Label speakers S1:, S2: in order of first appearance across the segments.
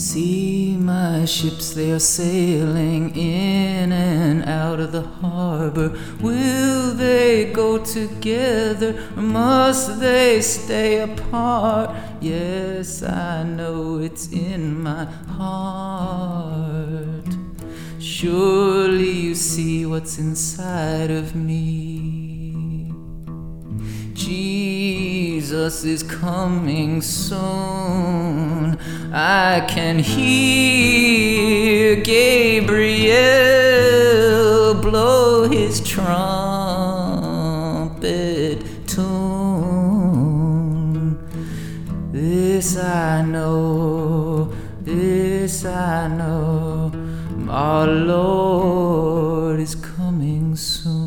S1: See my ships, they are sailing in and out of the harbor. Will they go together or must they stay apart? Yes, I know it's in my heart. Surely you see what's inside of me. Jesus is coming soon. I can hear Gabriel blow his trumpet tune. This I know, our Lord is coming soon.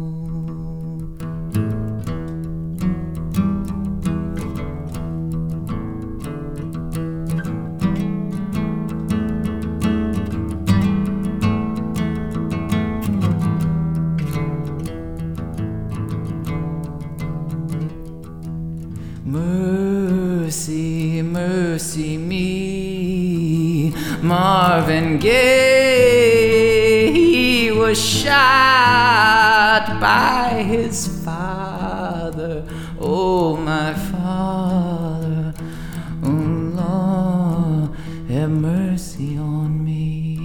S1: Mercy, mercy me, Marvin Gaye, he was shot by his father. Oh, my father, oh Lord, have mercy on me.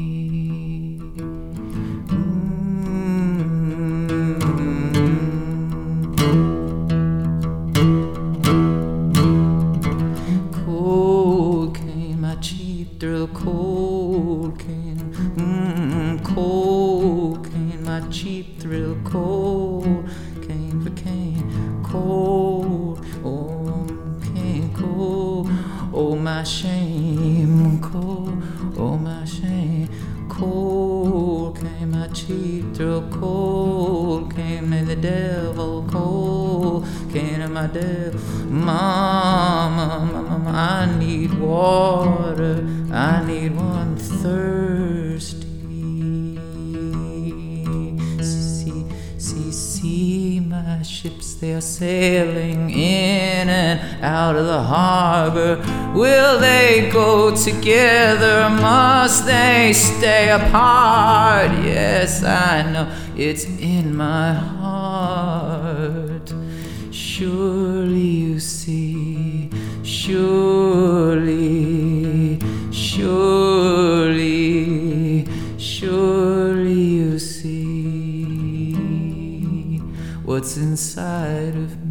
S1: Thrill, cocaine, cocaine, my cheap thrill, cocaine for cane, cold, oh, cane, cold, oh my shame, cold, oh my shame, cocaine, my cheap thrill, cocaine, may the devil, cocaine, and my devil, mama, I need water. I need one thirsty. See my ships, they are sailing in and out of the harbor. Will they go together or must they stay apart? Yes, I know it's in my heart. Surely you see, surely you see what's inside of me.